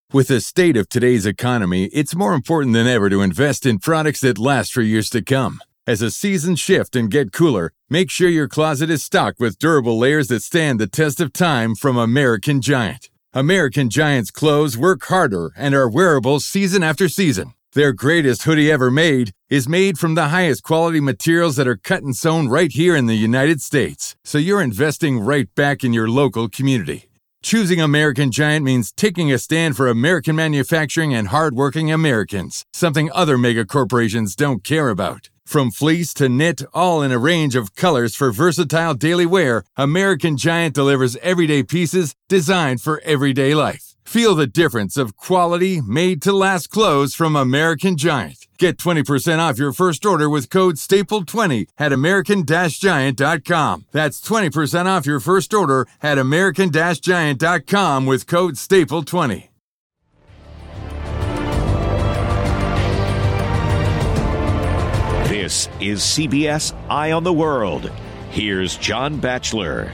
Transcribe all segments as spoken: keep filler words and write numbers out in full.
With the state of today's economy, it's more important than ever to invest in products that last for years to come. As the seasons shift and get cooler, make sure your closet is stocked with durable layers that stand the test of time from American Giant. American Giant's clothes work harder and are wearable season after season. Their greatest hoodie ever made is made from the highest quality materials that are cut and sewn right here in the United States. So you're investing right back in your local community. Choosing American Giant means taking a stand for American manufacturing and hardworking Americans, something other mega corporations don't care about. From fleece to knit, all in a range of colors for versatile daily wear, American Giant delivers everyday pieces designed for everyday life. Feel the difference of quality, made-to-last clothes from American Giant. Get twenty percent off your first order with code staple twenty at american giant dot com. That's twenty percent off your first order at american giant dot com with code staple twenty. This is C B S Eye on the World. Here's John Batchelor.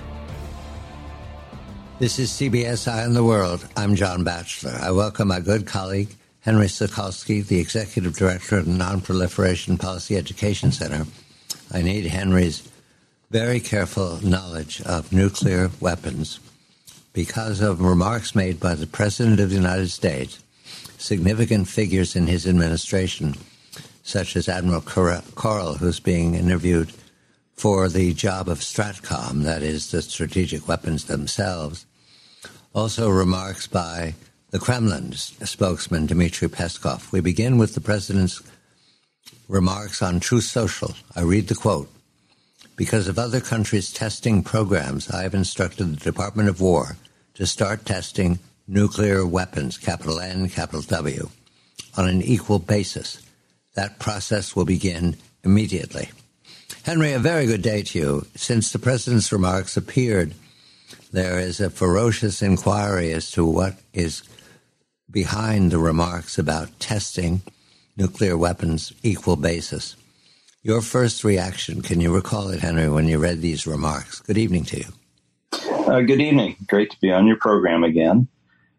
This is C B S Eye on the World. I'm John Batchelor. I welcome my good colleague, Henry Sokolsky, the Executive Director of the Non-Proliferation Policy Education Center. I need Henry's very careful knowledge of nuclear weapons because of remarks made by the President of the United States, significant figures in his administration, such as Admiral Coral, who's being interviewed for the job of STRATCOM, that is, the strategic weapons themselves. Also remarks by the Kremlin spokesman, Dmitry Peskov. We begin with the president's remarks on Truth Social. I read the quote. Because of other countries' testing programs, I have instructed the Department of War to start testing nuclear weapons, capital N, capital W, on an equal basis. That process will begin immediately. Henry, a very good day to you. Since the president's remarks appeared, there is a ferocious inquiry as to what is behind the remarks about testing nuclear weapons equal basis. Your first reaction, can you recall it, Henry, when you read these remarks? Good evening to you. Uh, good evening. Great to be on your program again.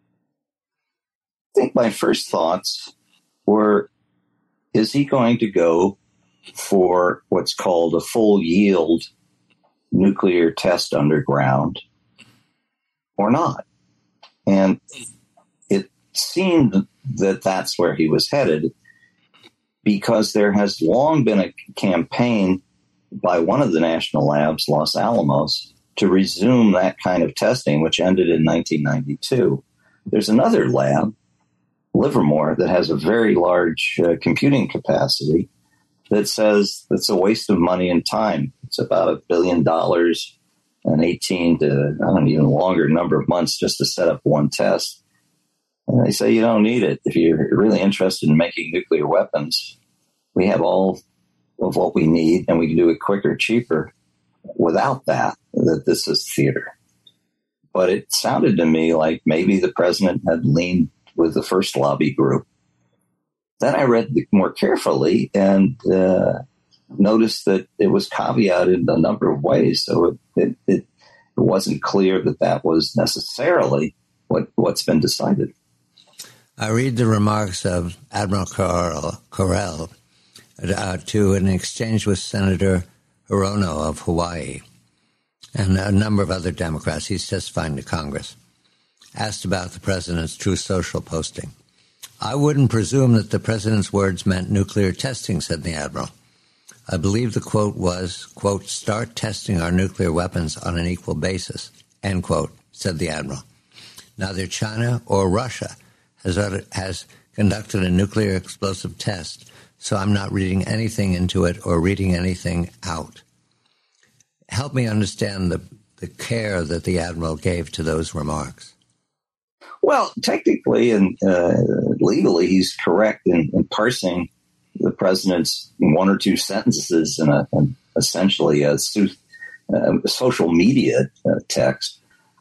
I think my first thoughts were, is he going to go for what's called a full yield nuclear test underground or not? And it seemed that that's where he was headed because there has long been a campaign by one of the national labs, Los Alamos, to resume that kind of testing, which ended in nineteen ninety-two. There's another lab, Livermore, that has a very large uh, computing capacity that says it's a waste of money and time. It's about a billion dollars and eighteen to, I don't know, even longer number of months just to set up one test. And they say you don't need it. If you're really interested in making nuclear weapons, we have all of what we need and we can do it quicker, cheaper without that, that this is theater. But it sounded to me like maybe the president had leaned with the first lobby group. Then I read more carefully and uh, noticed that it was caveated a number of ways. So it, it, it wasn't clear that that was necessarily what, what's been decided. I read the remarks of Admiral Coral, Coral uh, to an exchange with Senator Hirono of Hawaii and a number of other Democrats. He's testifying to Congress. Asked about the president's Truth Social posting. I wouldn't presume that the president's words meant nuclear testing, said the admiral. I believe the quote was, quote, start testing our nuclear weapons on an equal basis, end quote, said the admiral. Neither China or Russia has, has conducted a nuclear explosive test, so I'm not reading anything into it or reading anything out. Help me understand the, the care that the admiral gave to those remarks. Well, technically and uh, legally, he's correct in, in parsing the president's one or two sentences in a, in essentially a, a social media uh, text.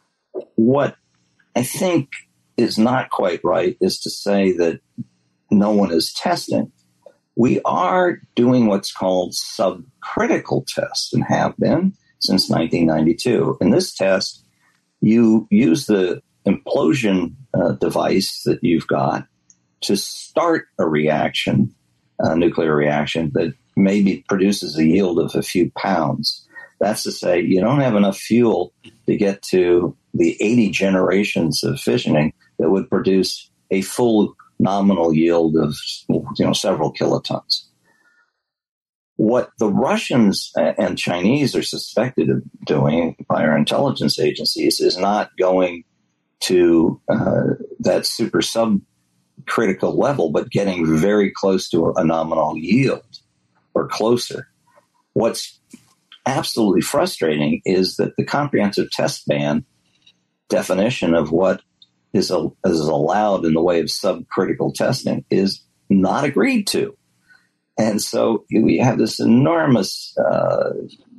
What I think is not quite right is to say that no one is testing. We are doing what's called subcritical tests and have been since nineteen ninety-two. In this test, you use the implosion uh, device that you've got to start a reaction, a nuclear reaction that maybe produces a yield of a few pounds. That's to say, you don't have enough fuel to get to the eighty generations of fissioning that would produce a full nominal yield of, you know, several kilotons. What the Russians and Chinese are suspected of doing by our intelligence agencies is not going to uh, that super subcritical level, but getting very close to a nominal yield or closer. What's absolutely frustrating is that the comprehensive test ban definition of what is, a, is allowed in the way of subcritical testing is not agreed to. And so we have this enormous uh,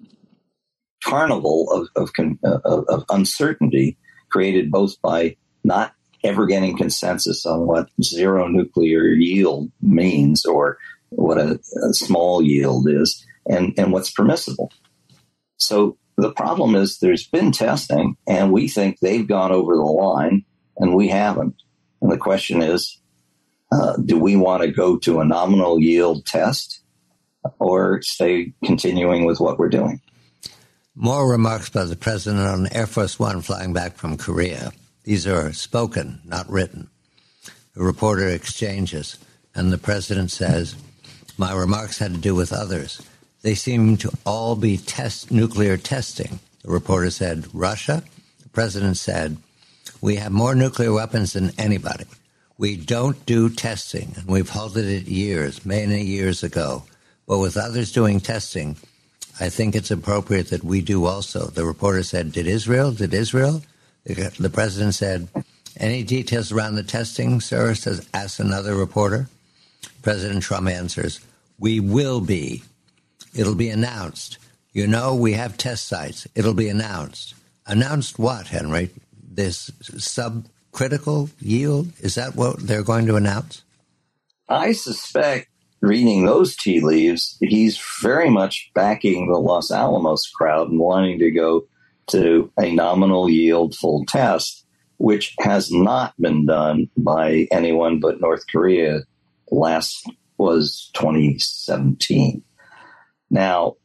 carnival of, of, of, of uncertainty created both by not ever getting consensus on what zero nuclear yield means or what a, a small yield is and, and what's permissible. So the problem is there's been testing, and we think they've gone over the line, and we haven't. And the question is, Uh, do we want to go to a nominal yield test or stay continuing with what we're doing? More remarks by the president on Air Force One flying back from Korea. These are spoken, not written. The reporter exchanges, and the president says, my remarks had to do with others. They seem to all be test nuclear testing. The reporter said, Russia? The president said, we have more nuclear weapons than anybody. We don't do testing, and we've halted it years, many years ago. But with others doing testing, I think it's appropriate that we do also. The reporter said, did Israel? Did Israel? The president said, any details around the testing, sir? Says, asks another reporter. President Trump answers, we will be. It'll be announced. You know, we have test sites. It'll be announced. Announced what, Henry? This sub... critical yield? Is that what they're going to announce? I suspect, reading those tea leaves, he's very much backing the Los Alamos crowd and wanting to go to a nominal yield full test, which has not been done by anyone but North Korea. Last was twenty seventeen. Now,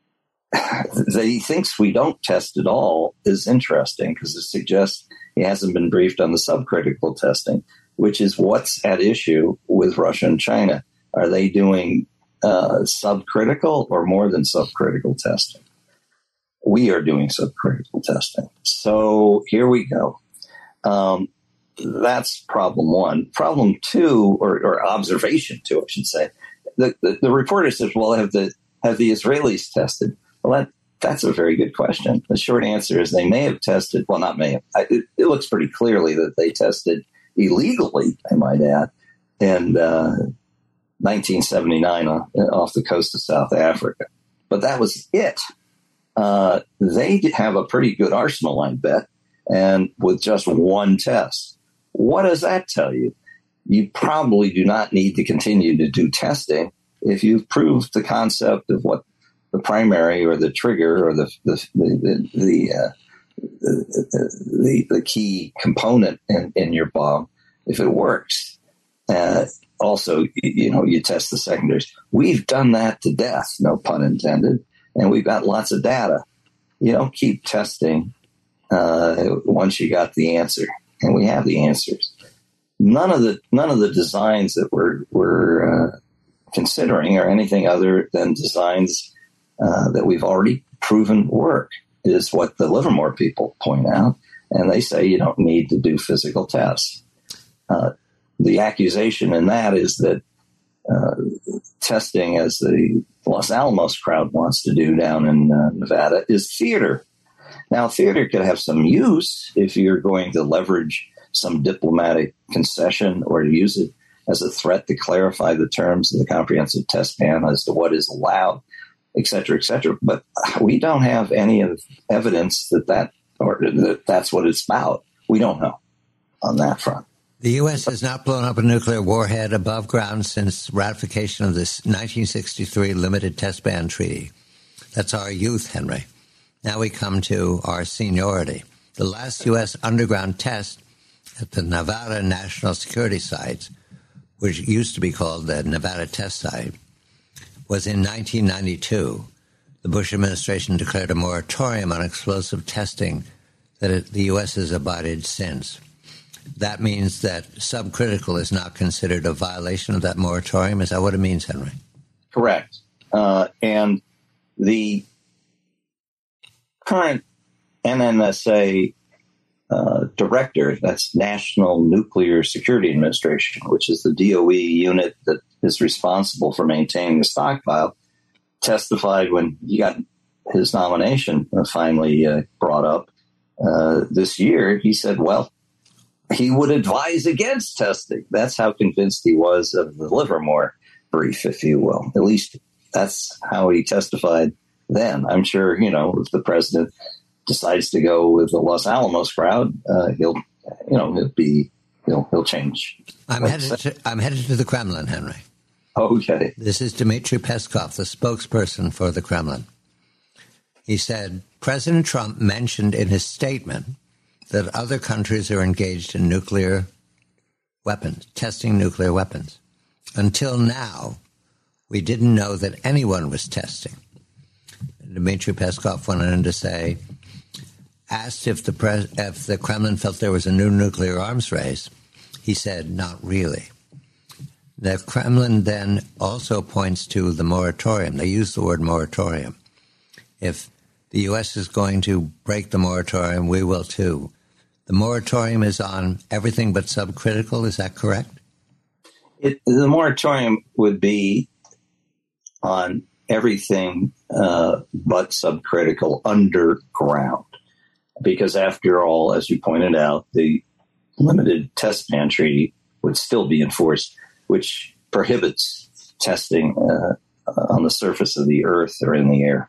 that he thinks we don't test at all is interesting because it suggests he hasn't been briefed on the subcritical testing, which is what's at issue with Russia and China. Are they doing uh, subcritical or more than subcritical testing? We are doing subcritical testing. So here we go. Um, that's problem one. Problem two, or, or observation two, I should say. The, the, the reporter says, well, have the, have the Israelis tested? Well, that, that's a very good question. The short answer is they may have tested, well, not may have. I, it, it looks pretty clearly that they tested illegally, I might add, in uh, nineteen seventy-nine on, off the coast of South Africa. But that was it. Uh, they have a pretty good arsenal, I bet, and with just one test. What does that tell you? You probably do not need to continue to do testing if you've proved the concept of what the primary or the trigger or the the the the, uh, the, the, the key component in, in your bomb, if it works. Uh, also, you know, you test the secondaries. We've done that to death, no pun intended, and we've got lots of data. You don't keep testing uh, once you got the answer, and we have the answers. None of the none of the designs that we're we're uh, considering are anything other than designs uh, that we've already proven work, is what the Livermore people point out, and they say you don't need to do physical tests. Uh, the accusation in that is that uh, testing, as the Los Alamos crowd wants to do down in uh, Nevada, is theater. Now, theater could have some use if you're going to leverage some diplomatic concession or to use it as a threat to clarify the terms of the comprehensive test ban as to what is allowed, et cetera, et cetera. But we don't have any of evidence that, that, or that that's what it's about. We don't know on that front. The U S has not blown up a nuclear warhead above ground since ratification of this nineteen sixty-three Limited Test Ban Treaty. That's our youth, Henry. Now we come to our seniority. The last U S underground test at the Nevada National Security Site, which used to be called the Nevada Test Site, was in nineteen ninety-two. The Bush administration declared a moratorium on explosive testing that it, the U S has abided since. That means that subcritical is not considered a violation of that moratorium. Is that what it means, Henry? Correct. Uh, and the current N N S A uh, director, that's National Nuclear Security Administration, which is the D O E unit that is responsible for maintaining the stockpile, testified when he got his nomination uh, finally uh, brought up uh, this year. He said, well, he would advise against testing. That's how convinced he was of the Livermore brief, if you will. At least that's how he testified then. I'm sure, you know, if the president decides to go with the Los Alamos crowd, uh, he'll, you know, he'll be, he'll, he'll change. I'm headed to, I'm headed to the Kremlin, Henry. Okay. This is Dmitry Peskov, the spokesperson for the Kremlin. He said, President Trump mentioned in his statement that other countries are engaged in nuclear weapons, testing nuclear weapons. Until now, we didn't know that anyone was testing. Dmitry Peskov went on to say, asked if the, pres- if the Kremlin felt there was a new nuclear arms race, he said, not really. The Kremlin then also points to the moratorium. They use the word moratorium. If the U S is going to break the moratorium, we will too. The moratorium is on everything but subcritical. Is that correct? It, the moratorium would be on everything uh, but subcritical underground. Because after all, as you pointed out, the limited test ban treaty would still be enforced, which prohibits testing uh, on the surface of the earth or in the air.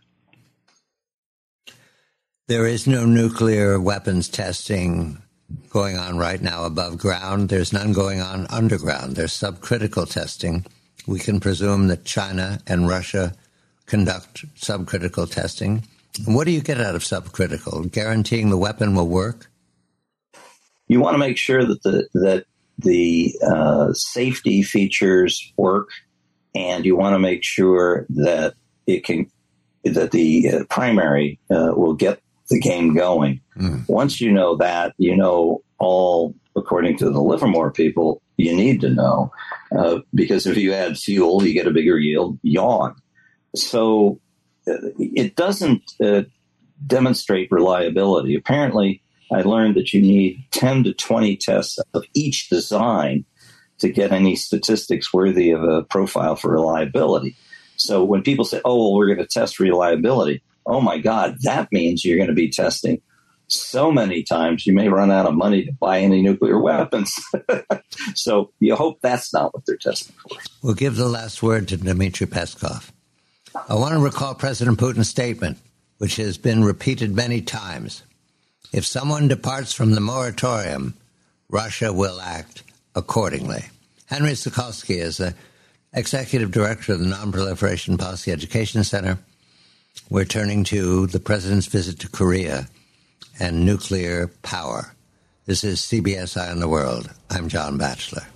There is no nuclear weapons testing going on right now above ground. There's none going on underground. There's subcritical testing. We can presume that China and Russia conduct subcritical testing. And what do you get out of subcritical? Guaranteeing the weapon will work? You want to make sure that the that the uh, safety features work, and you want to make sure that it can that the uh, primary uh, will get the game going. Mm. Once you know that, you know all, according to the Livermore people, you need to know. Uh, because if you add fuel, you get a bigger yield, yawn. So uh, it doesn't uh, demonstrate reliability. Apparently, I learned that you need ten to twenty tests of each design to get any statistics worthy of a profile for reliability. So when people say, oh, well, we're going to test reliability, oh, my God, that means you're going to be testing so many times you may run out of money to buy any nuclear weapons. So you hope that's not what they're testing for. We'll give the last word to Dmitry Peskov. I want to recall President Putin's statement, which has been repeated many times. If someone departs from the moratorium, Russia will act accordingly. Henry Sokolsky is the executive director of the Non-Proliferation Policy Education Center. We're turning to the president's visit to Korea and nuclear power. This is C B S Eye on the World. I'm John Batchelor.